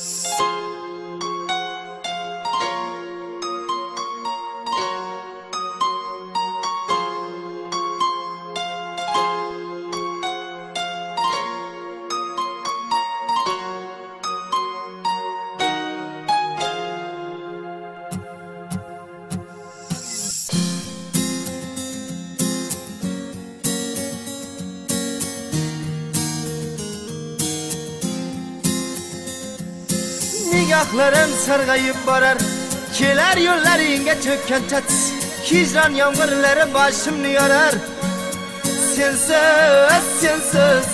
Nigohlarim sarg'ayib borar, kelar yo'llaringga cho'kkan chats. Hijron yomg'irlari boshimni yorar. Sensiz, sensiz.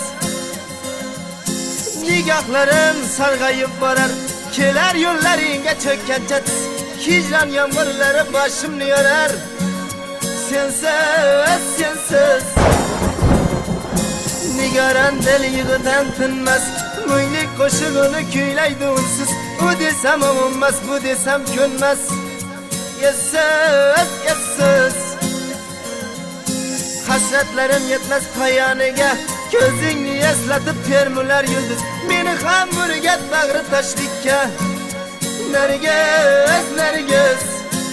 Nigohlarim sarg'ayib borar, kelar yo'llaringga cho'kkan chats. Hijron yomg'irlari boshimni yorar. Sensiz, sensiz. Nigoran dil yig'idan tinmas, Munglik qo'shig'ini kuylaydi unsiz. U desam o'nmas, bu desam ko'nmas. Yesiz, yesiz. Hasratlarim yetmas poyoniga, ko'zingni eslatib termular yulduz. Meni ham o'rgat bag'ri tashlikka. Nargiz, nargiz.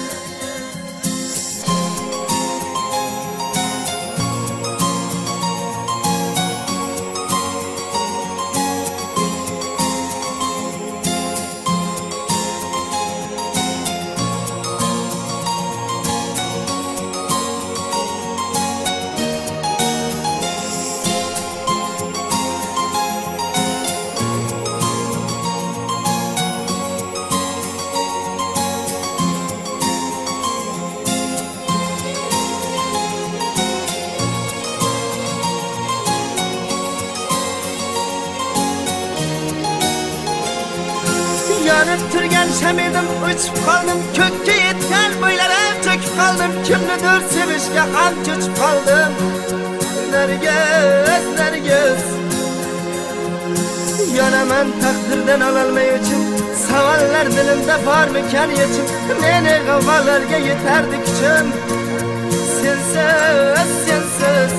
Yanıp turgan shamedim, o'chib qoldim, ko'kka yetgan bo'ylarim cho'kib qoldim, kimnidir sevishga ham cho'chib qoldim. Nargiz, nargiz. Yonaman taqdirdan ololmay uchun, savollar dilimda bormikan yechim, meni g'avg'olarga yetardi kuchim. Sensiz, sensiz.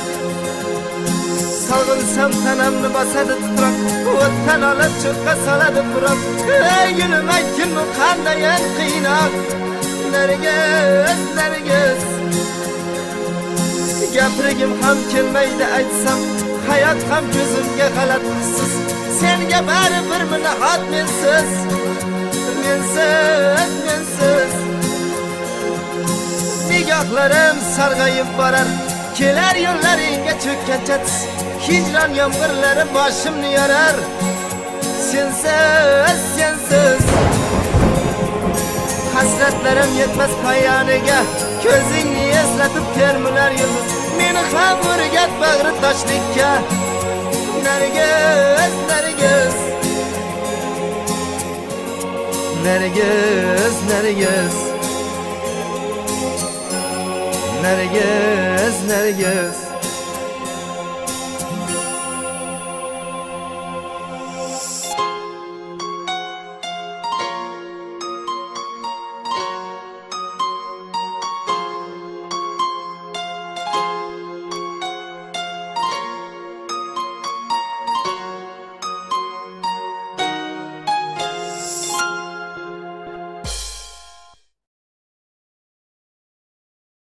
Sog'insam tanamni bosadi titroq, o'tdan olib cho'qqa soladi puroq. Ey gulim aytgin bu qandayin qiynoq. Nargiz, nargiz. Gapirgim ham kelmaydi aytsam, hayot ham ko'zimga g'alat hissiz. Senga baribir nihot mensiz. Mensiz, mensiz. Nigohlarim sarg'ayib borar, kelar yo'llaringga cho'kkan chats. Hijron yomg'irlari boshimni yorar. Sensiz, sensiz. Hasratlarim yetmas poyoniga, ko'zingni eslatib termular yulduz. Meni ham o'rgat bag'ri toshlikka. Nargiz, nargiz. Nargiz, nargiz. Nargiz, nargiz.